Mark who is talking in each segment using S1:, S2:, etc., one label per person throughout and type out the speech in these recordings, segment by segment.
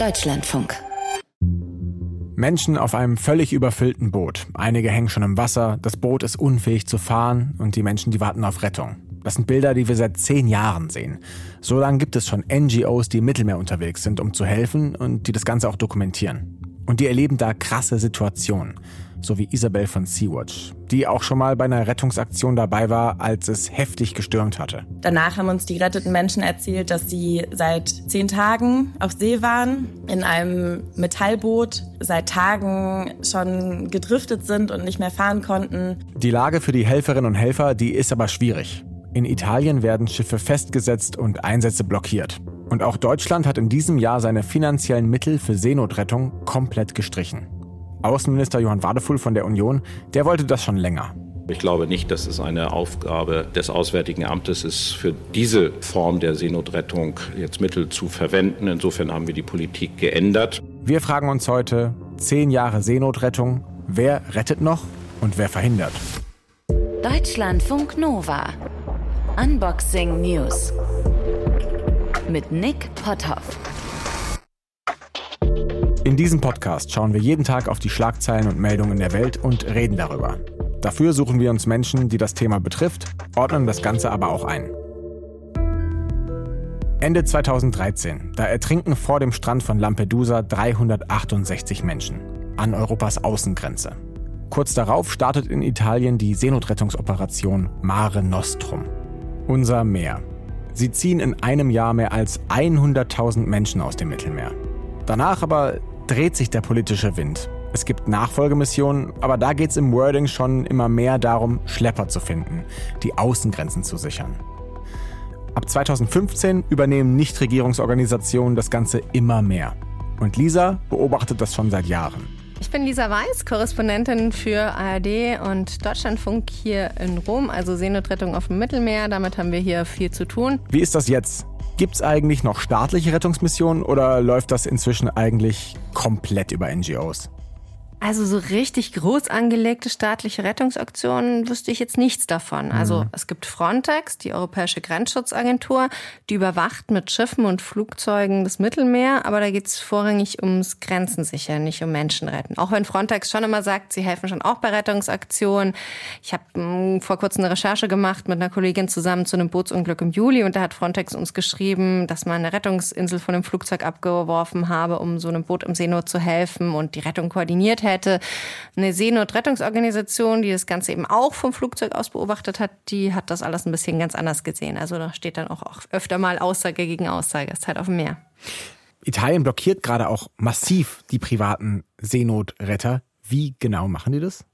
S1: Deutschlandfunk.
S2: Menschen auf einem völlig überfüllten Boot. Einige hängen schon im Wasser, das Boot ist unfähig zu fahren und die Menschen, die warten auf Rettung. Das sind Bilder, die wir seit 10 Jahren sehen. So lange gibt es schon NGOs, die im Mittelmeer unterwegs sind, um zu helfen und die das Ganze auch dokumentieren. Und die erleben da krasse Situationen. So wie Isabel von Sea-Watch, die auch schon mal bei einer Rettungsaktion dabei war, als es heftig gestürmt hatte.
S3: Danach haben uns die geretteten Menschen erzählt, dass sie seit 10 Tagen auf See waren, in einem Metallboot, seit Tagen schon gedriftet sind und nicht mehr fahren konnten.
S2: Die Lage für die Helferinnen und Helfer, die ist aber schwierig. In Italien werden Schiffe festgesetzt und Einsätze blockiert. Und auch Deutschland hat in diesem Jahr seine finanziellen Mittel für Seenotrettung komplett gestrichen. Außenminister Johann Wadefull von der Union, der wollte das schon länger.
S4: Ich glaube nicht, dass es eine Aufgabe des Auswärtigen Amtes ist, für diese Form der Seenotrettung jetzt Mittel zu verwenden. Insofern haben wir die Politik geändert.
S2: Wir fragen uns heute, 10 Jahre Seenotrettung, wer rettet noch und wer verhindert?
S1: Deutschlandfunk Nova. Unboxing News. Mit Nick Potthoff.
S2: In diesem Podcast schauen wir jeden Tag auf die Schlagzeilen und Meldungen in der Welt und reden darüber. Dafür suchen wir uns Menschen, die das Thema betrifft, ordnen das Ganze aber auch ein. Ende 2013, da ertrinken vor dem Strand von Lampedusa 368 Menschen an Europas Außengrenze. Kurz darauf startet in Italien die Seenotrettungsoperation Mare Nostrum. Unser Meer. Sie ziehen in einem Jahr mehr als 100.000 Menschen aus dem Mittelmeer. Danach aber dreht sich der politische Wind. Es gibt Nachfolgemissionen, aber da geht es im Wording schon immer mehr darum, Schlepper zu finden, die Außengrenzen zu sichern. Ab 2015 übernehmen Nichtregierungsorganisationen das Ganze immer mehr. Und Lisa beobachtet das schon seit Jahren.
S5: Ich bin Lisa Weiß, Korrespondentin für ARD und Deutschlandfunk hier in Rom, also Seenotrettung auf dem Mittelmeer. Damit haben wir hier viel zu tun.
S2: Wie ist das jetzt? Gibt's eigentlich noch staatliche Rettungsmissionen oder läuft das inzwischen eigentlich komplett über NGOs?
S5: Also so richtig groß angelegte staatliche Rettungsaktionen wüsste ich jetzt nichts davon. Also es gibt Frontex, die Europäische Grenzschutzagentur, die überwacht mit Schiffen und Flugzeugen das Mittelmeer, aber da geht es vorrangig ums Grenzensichern, nicht um Menschenretten. Auch wenn Frontex schon immer sagt, sie helfen schon auch bei Rettungsaktionen. Ich habe vor kurzem eine Recherche gemacht mit einer Kollegin zusammen zu einem Bootsunglück im Juli und da hat Frontex uns geschrieben, dass man eine Rettungsinsel von einem Flugzeug abgeworfen habe, um so einem Boot im Seenot zu helfen und die Rettung koordiniert hätte. Eine Seenotrettungsorganisation, die das Ganze eben auch vom Flugzeug aus beobachtet hat, die hat das alles ein bisschen ganz anders gesehen. Also da steht dann auch öfter mal Aussage gegen Aussage. Es ist halt auf dem Meer.
S2: Italien blockiert gerade auch massiv die privaten Seenotretter. Wie genau machen die das?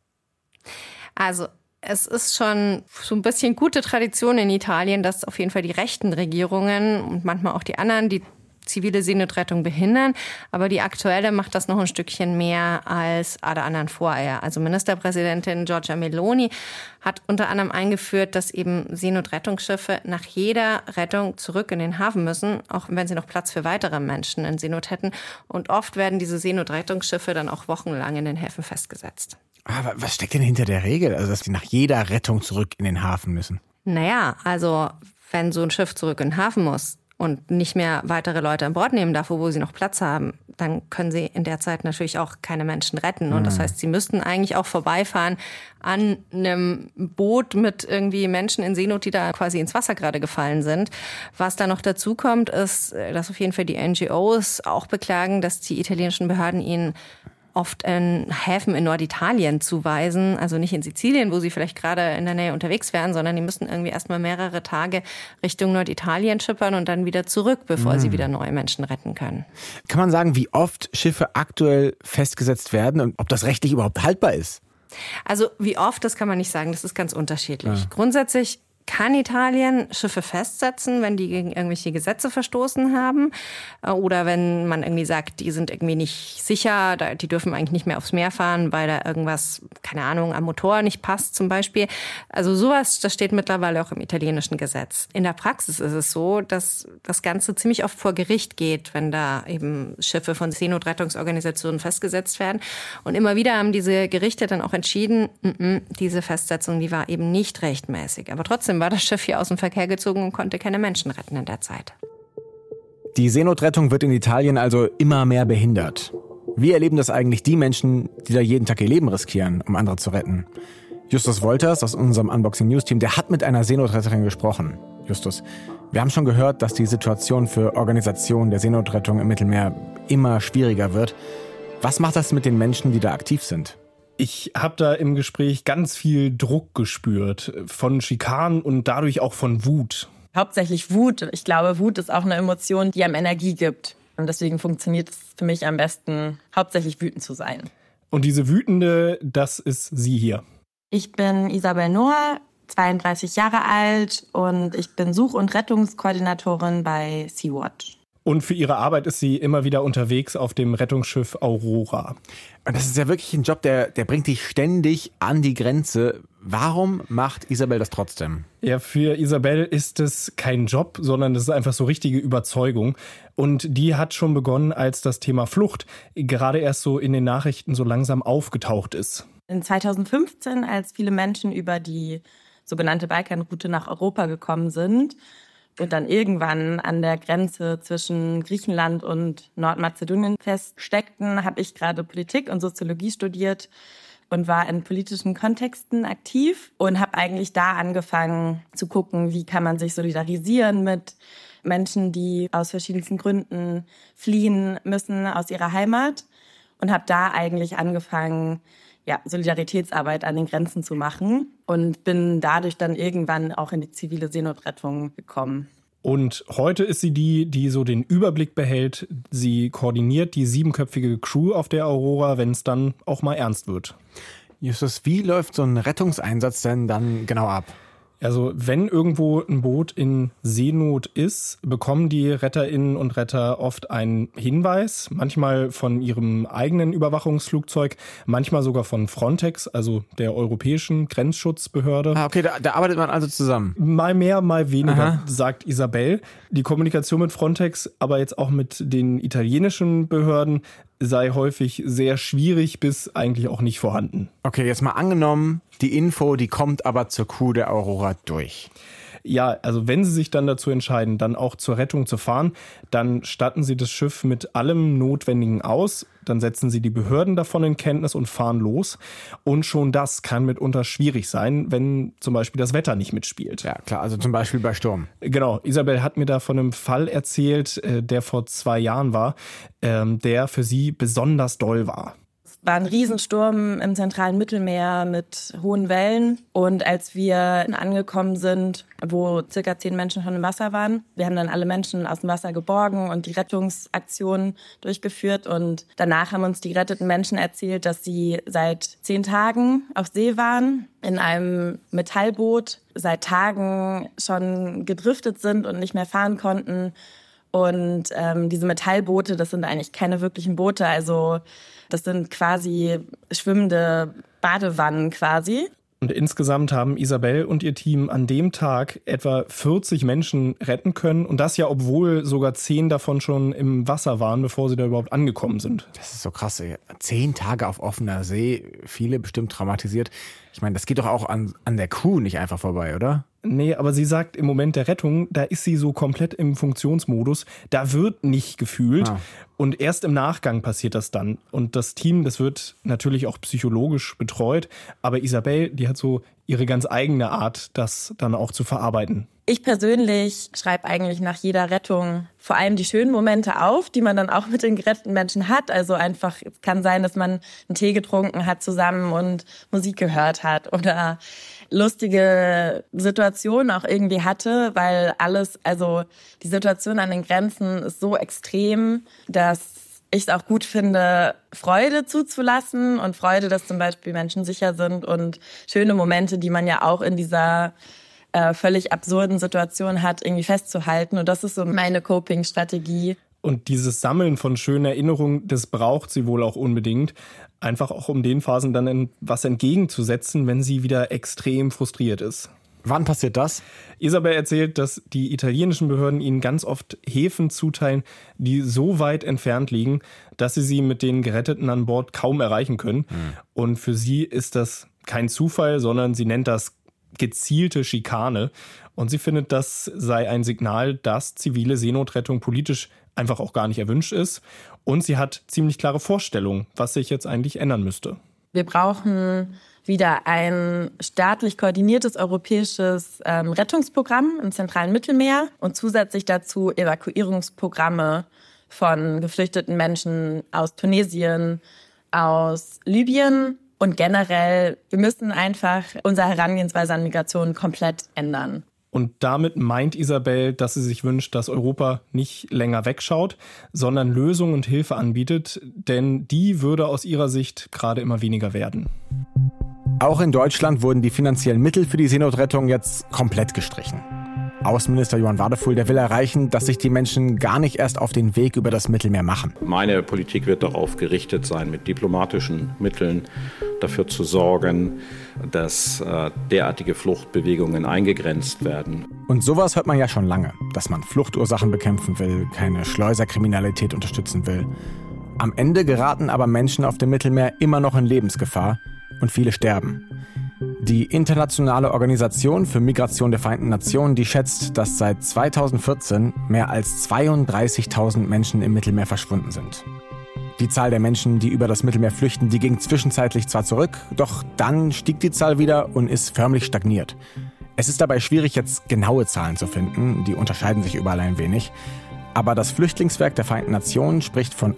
S5: Also es ist schon so ein bisschen gute Tradition in Italien, dass auf jeden Fall die rechten Regierungen und manchmal auch die anderen, die zivile Seenotrettung behindern. Aber die aktuelle macht das noch ein Stückchen mehr als alle anderen vorher. Also Ministerpräsidentin Giorgia Meloni hat unter anderem eingeführt, dass eben Seenotrettungsschiffe nach jeder Rettung zurück in den Hafen müssen, auch wenn sie noch Platz für weitere Menschen in Seenot hätten. Und oft werden diese Seenotrettungsschiffe dann auch wochenlang in den Häfen festgesetzt.
S2: Aber was steckt denn hinter der Regel? Also, dass die nach jeder Rettung zurück in den Hafen müssen?
S5: Naja, also wenn so ein Schiff zurück in den Hafen muss und nicht mehr weitere Leute an Bord nehmen darf, wo sie noch Platz haben, dann können sie in der Zeit natürlich auch keine Menschen retten. Und das heißt, sie müssten eigentlich auch vorbeifahren an einem Boot mit irgendwie Menschen in Seenot, die da quasi ins Wasser gerade gefallen sind. Was da noch dazu kommt, ist, dass auf jeden Fall die NGOs auch beklagen, dass die italienischen Behörden ihnen oft in Häfen in Norditalien zuweisen, also nicht in Sizilien, wo sie vielleicht gerade in der Nähe unterwegs wären, sondern die müssen irgendwie erstmal mehrere Tage Richtung Norditalien schippern und dann wieder zurück, bevor sie wieder neue Menschen retten können.
S2: Kann man sagen, wie oft Schiffe aktuell festgesetzt werden und ob das rechtlich überhaupt haltbar ist?
S5: Also wie oft, das kann man nicht sagen, das ist ganz unterschiedlich. Ja. Grundsätzlich kann Italien Schiffe festsetzen, wenn die gegen irgendwelche Gesetze verstoßen haben oder wenn man irgendwie sagt, die sind irgendwie nicht sicher, die dürfen eigentlich nicht mehr aufs Meer fahren, weil da irgendwas, keine Ahnung, am Motor nicht passt zum Beispiel. Also sowas, das steht mittlerweile auch im italienischen Gesetz. In der Praxis ist es so, dass das Ganze ziemlich oft vor Gericht geht, wenn da eben Schiffe von Seenotrettungsorganisationen festgesetzt werden. Und immer wieder haben diese Gerichte dann auch entschieden, diese Festsetzung, die war eben nicht rechtmäßig. Aber trotzdem war das Schiff hier aus dem Verkehr gezogen und konnte keine Menschen retten in der Zeit.
S2: Die Seenotrettung wird in Italien also immer mehr behindert. Wie erleben das eigentlich die Menschen, die da jeden Tag ihr Leben riskieren, um andere zu retten? Justus Wolters aus unserem Unboxing News Team, der hat mit einer Seenotretterin gesprochen. Justus, wir haben schon gehört, dass die Situation für Organisationen der Seenotrettung im Mittelmeer immer schwieriger wird. Was macht das mit den Menschen, die da aktiv sind?
S6: Ich habe da im Gespräch ganz viel Druck gespürt, von Schikanen und dadurch auch von Wut.
S3: Hauptsächlich Wut. Ich glaube, Wut ist auch eine Emotion, die einem Energie gibt. Und deswegen funktioniert es für mich am besten, hauptsächlich wütend zu sein.
S6: Und diese Wütende, das ist sie hier.
S3: Ich bin Isabel Noah, 32 Jahre alt und ich bin Such- und Rettungskoordinatorin bei Sea-Watch.
S6: Und für ihre Arbeit ist sie immer wieder unterwegs auf dem Rettungsschiff Aurora.
S2: Und das ist ja wirklich ein Job, der bringt dich ständig an die Grenze. Warum macht Isabel das trotzdem?
S6: Ja, für Isabel ist es kein Job, sondern das ist einfach so richtige Überzeugung. Und die hat schon begonnen, als das Thema Flucht gerade erst so in den Nachrichten so langsam aufgetaucht ist.
S3: In 2015, als viele Menschen über die sogenannte Balkanroute nach Europa gekommen sind und dann irgendwann an der Grenze zwischen Griechenland und Nordmazedonien feststeckten, habe ich gerade Politik und Soziologie studiert und war in politischen Kontexten aktiv und habe eigentlich da angefangen zu gucken, wie kann man sich solidarisieren mit Menschen, die aus verschiedensten Gründen fliehen müssen aus ihrer Heimat und habe da eigentlich angefangen, Solidaritätsarbeit an den Grenzen zu machen und bin dadurch dann irgendwann auch in die zivile Seenotrettung gekommen.
S6: Und heute ist sie die so den Überblick behält. Sie koordiniert die 7-köpfige Crew auf der Aurora, wenn es dann auch mal ernst wird.
S2: Justus, wie läuft so ein Rettungseinsatz denn dann genau ab?
S6: Also wenn irgendwo ein Boot in Seenot ist, bekommen die Retterinnen und Retter oft einen Hinweis, manchmal von ihrem eigenen Überwachungsflugzeug, manchmal sogar von Frontex, also der europäischen Grenzschutzbehörde.
S2: Ah, okay, da arbeitet man also zusammen.
S6: Mal mehr, mal weniger,
S2: Aha,
S6: sagt Isabel. Die Kommunikation mit Frontex, aber jetzt auch mit den italienischen Behörden, sei häufig sehr schwierig bis eigentlich auch nicht vorhanden.
S2: Okay, jetzt mal angenommen, die Info, die kommt aber zur Crew der Aurora durch.
S6: Ja, also wenn sie sich dann dazu entscheiden, dann auch zur Rettung zu fahren, dann statten sie das Schiff mit allem Notwendigen aus, dann setzen sie die Behörden davon in Kenntnis und fahren los. Und schon das kann mitunter schwierig sein, wenn zum Beispiel das Wetter nicht mitspielt.
S2: Ja, klar, also zum Beispiel bei Sturm.
S6: Genau, Isabel hat mir da von einem Fall erzählt, der vor 2 Jahren war, der für sie besonders doll war.
S3: War ein Riesensturm im zentralen Mittelmeer mit hohen Wellen. Und als wir angekommen sind, wo circa 10 Menschen schon im Wasser waren, wir haben dann alle Menschen aus dem Wasser geborgen und die Rettungsaktion durchgeführt. Und danach haben uns die geretteten Menschen erzählt, dass sie seit 10 Tagen auf See waren, in einem Metallboot, seit Tagen schon gedriftet sind und nicht mehr fahren konnten. Und diese Metallboote, das sind eigentlich keine wirklichen Boote, also das sind quasi schwimmende Badewannen quasi.
S6: Und insgesamt haben Isabel und ihr Team an dem Tag etwa 40 Menschen retten können. Und das ja, obwohl sogar 10 davon schon im Wasser waren, bevor sie da überhaupt angekommen sind.
S2: Das ist so krass, ey. 10 Tage auf offener See, viele bestimmt traumatisiert. Ich meine, das geht doch auch an der Crew nicht einfach vorbei, oder?
S6: Nee, aber sie sagt, im Moment der Rettung, da ist sie so komplett im Funktionsmodus. Da wird nicht gefühlt. Und erst im Nachgang passiert das dann. Und das Team, das wird natürlich auch psychologisch betreut. Aber Isabel, die hat so ihre ganz eigene Art, das dann auch zu verarbeiten.
S3: Ich persönlich schreibe eigentlich nach jeder Rettung vor allem die schönen Momente auf, die man dann auch mit den geretteten Menschen hat. Also einfach, es kann sein, dass man einen Tee getrunken hat zusammen und Musik gehört hat oder lustige Situationen auch irgendwie hatte, weil die Situation an den Grenzen ist so extrem, dass ich es auch gut finde, Freude zuzulassen und Freude, dass zum Beispiel Menschen sicher sind und schöne Momente, die man ja auch in dieser völlig absurden Situation hat, irgendwie festzuhalten. Und das ist so meine Coping-Strategie.
S6: Und dieses Sammeln von schönen Erinnerungen, das braucht sie wohl auch unbedingt. Einfach auch, um den Phasen dann was entgegenzusetzen, wenn sie wieder extrem frustriert ist.
S2: Wann passiert das?
S6: Isabel erzählt, dass die italienischen Behörden ihnen ganz oft Häfen zuteilen, die so weit entfernt liegen, dass sie mit den Geretteten an Bord kaum erreichen können. Und für sie ist das kein Zufall, sondern sie nennt das gezielte Schikane. Und sie findet, das sei ein Signal, dass zivile Seenotrettung politisch einfach auch gar nicht erwünscht ist. Und sie hat ziemlich klare Vorstellungen, was sich jetzt eigentlich ändern müsste.
S3: Wir brauchen wieder ein staatlich koordiniertes europäisches Rettungsprogramm im zentralen Mittelmeer und zusätzlich dazu Evakuierungsprogramme von geflüchteten Menschen aus Tunesien, aus Libyen. Und generell, wir müssen einfach unsere Herangehensweise an Migration komplett ändern.
S6: Und damit meint Isabel, dass sie sich wünscht, dass Europa nicht länger wegschaut, sondern Lösungen und Hilfe anbietet, denn die würde aus ihrer Sicht gerade immer weniger werden.
S2: Auch in Deutschland wurden die finanziellen Mittel für die Seenotrettung jetzt komplett gestrichen. Außenminister Johann Wadefuhl, der will erreichen, dass sich die Menschen gar nicht erst auf den Weg über das Mittelmeer machen.
S4: Meine Politik wird darauf gerichtet sein, mit diplomatischen Mitteln dafür zu sorgen, dass derartige Fluchtbewegungen eingegrenzt werden.
S2: Und sowas hört man ja schon lange, dass man Fluchtursachen bekämpfen will, keine Schleuserkriminalität unterstützen will. Am Ende geraten aber Menschen auf dem Mittelmeer immer noch in Lebensgefahr und viele sterben. Die Internationale Organisation für Migration der Vereinten Nationen, die schätzt, dass seit 2014 mehr als 32.000 Menschen im Mittelmeer verschwunden sind. Die Zahl der Menschen, die über das Mittelmeer flüchten, die ging zwischenzeitlich zwar zurück, doch dann stieg die Zahl wieder und ist förmlich stagniert. Es ist dabei schwierig, jetzt genaue Zahlen zu finden, die unterscheiden sich überall ein wenig. Aber das Flüchtlingswerk der Vereinten Nationen spricht von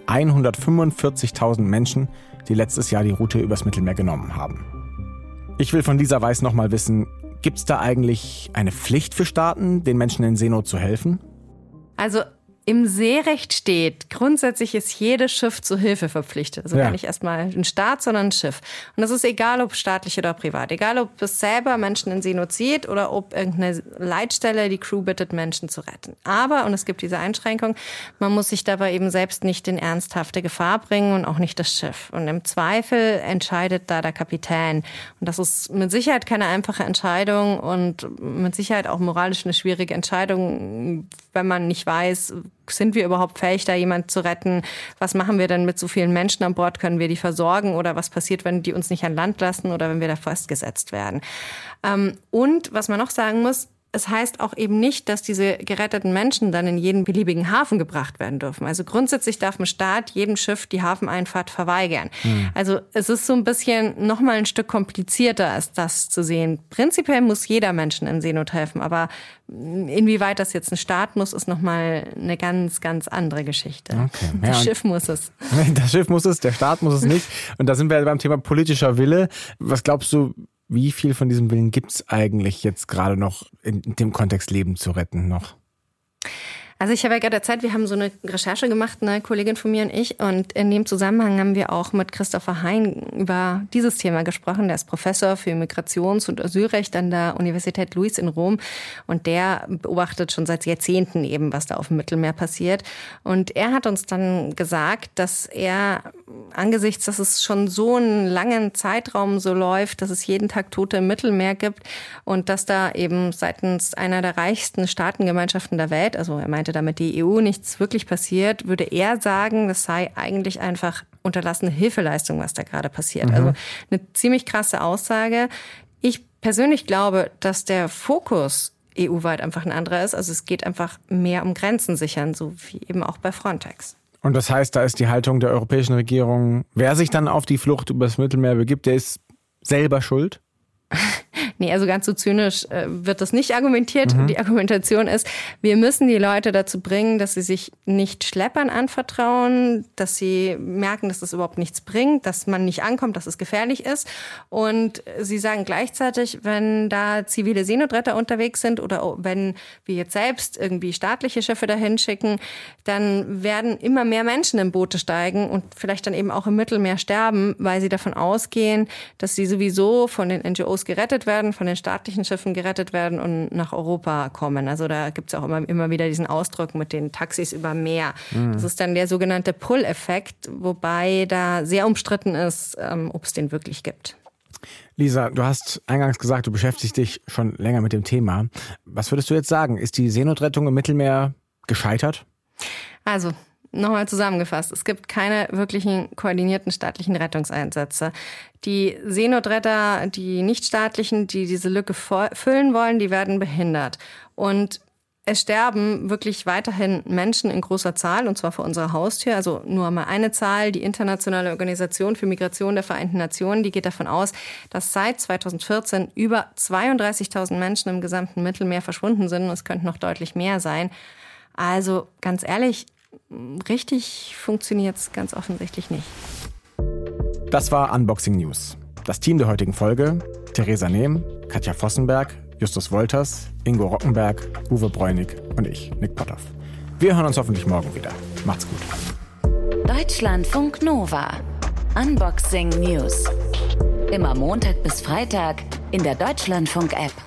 S2: 145.000 Menschen, die letztes Jahr die Route übers Mittelmeer genommen haben. Ich will von Lisa Weiß nochmal wissen, gibt es da eigentlich eine Pflicht für Staaten, den Menschen in Seenot zu helfen?
S5: Also im Seerecht steht, grundsätzlich ist jedes Schiff zur Hilfe verpflichtet. Also gar nicht erstmal ein Staat, sondern ein Schiff. Und das ist egal, ob staatlich oder privat. Egal, ob es selber Menschen in Seenot zieht oder ob irgendeine Leitstelle die Crew bittet, Menschen zu retten. Aber, und es gibt diese Einschränkung, man muss sich dabei eben selbst nicht in ernsthafte Gefahr bringen und auch nicht das Schiff. Und im Zweifel entscheidet da der Kapitän. Und das ist mit Sicherheit keine einfache Entscheidung und mit Sicherheit auch moralisch eine schwierige Entscheidung, wenn man nicht weiß, sind wir überhaupt fähig, da jemand zu retten? Was machen wir denn mit so vielen Menschen an Bord? Können wir die versorgen? Oder was passiert, wenn die uns nicht an Land lassen oder wenn wir da festgesetzt werden? Und was man noch sagen muss, es heißt auch eben nicht, dass diese geretteten Menschen dann in jeden beliebigen Hafen gebracht werden dürfen. Also grundsätzlich darf ein Staat jedem Schiff die Hafeneinfahrt verweigern. Also es ist so ein bisschen noch mal ein Stück komplizierter, als das zu sehen. Prinzipiell muss jeder Menschen in Seenot helfen, aber inwieweit das jetzt ein Staat muss, ist noch mal eine ganz, ganz andere Geschichte. Okay. Das Schiff muss es.
S2: Das Schiff muss es, der Staat muss es nicht. Und da sind wir beim Thema politischer Wille. Was glaubst du, wie viel von diesem Willen gibt es eigentlich jetzt gerade noch in dem Kontext Leben zu retten noch?
S5: Also ich habe ja gerade erzählt, wir haben so eine Recherche gemacht, eine Kollegin von mir und ich. Und in dem Zusammenhang haben wir auch mit Christopher Hein über dieses Thema gesprochen. Der ist Professor für Migrations- und Asylrecht an der Universität Luis in Rom. Und der beobachtet schon seit Jahrzehnten eben, was da auf dem Mittelmeer passiert. Und er hat uns dann gesagt, dass er angesichts, dass es schon so einen langen Zeitraum so läuft, dass es jeden Tag Tote im Mittelmeer gibt und dass da eben seitens einer der reichsten Staatengemeinschaften der Welt, also er meinte damit die EU, nichts wirklich passiert, würde er sagen, das sei eigentlich einfach unterlassene Hilfeleistung, was da gerade passiert. Also eine ziemlich krasse Aussage. Ich persönlich glaube, dass der Fokus EU-weit einfach ein anderer ist. Also es geht einfach mehr um Grenzen sichern, so wie eben auch bei Frontex.
S2: Und das heißt, da ist die Haltung der europäischen Regierung, wer sich dann auf die Flucht übers Mittelmeer begibt, der ist selber schuld?
S5: Nee, also ganz so zynisch wird das nicht argumentiert. Die Argumentation ist, wir müssen die Leute dazu bringen, dass sie sich nicht Schleppern anvertrauen, dass sie merken, dass das überhaupt nichts bringt, dass man nicht ankommt, dass es gefährlich ist. Und sie sagen gleichzeitig, wenn da zivile Seenotretter unterwegs sind oder wenn wir jetzt selbst irgendwie staatliche Schiffe dahin schicken, dann werden immer mehr Menschen in Boote steigen und vielleicht dann eben auch im Mittelmeer sterben, weil sie davon ausgehen, dass sie sowieso von den NGOs gerettet werden, von den staatlichen Schiffen gerettet werden und nach Europa kommen. Also da gibt es auch immer wieder diesen Ausdruck mit den Taxis über Meer. Das ist dann der sogenannte Pull-Effekt, wobei da sehr umstritten ist, ob es den wirklich gibt.
S2: Lisa, du hast eingangs gesagt, du beschäftigst dich schon länger mit dem Thema. Was würdest du jetzt sagen? Ist die Seenotrettung im Mittelmeer gescheitert?
S5: Also, nochmal zusammengefasst, es gibt keine wirklichen koordinierten staatlichen Rettungseinsätze. Die Seenotretter, die nichtstaatlichen, die diese Lücke füllen wollen, die werden behindert. Und Es sterben wirklich weiterhin Menschen in großer Zahl, und zwar vor unserer Haustür. Also nur mal eine Zahl. Die Internationale Organisation für Migration der Vereinten Nationen, die geht davon aus, dass seit 2014 über 32.000 Menschen im gesamten Mittelmeer verschwunden sind. Es könnten noch deutlich mehr sein. Also ganz ehrlich, richtig funktioniert es ganz offensichtlich nicht.
S2: Das war Unboxing News. Das Team der heutigen Folge: Theresa Nehm, Katja Vossenberg, Justus Wolters, Ingo Rockenberg, Uwe Bräunig und ich, Nick Potthoff. Wir hören uns hoffentlich morgen wieder. Macht's gut.
S1: Deutschlandfunk Nova. Unboxing News. Immer Montag bis Freitag in der Deutschlandfunk-App.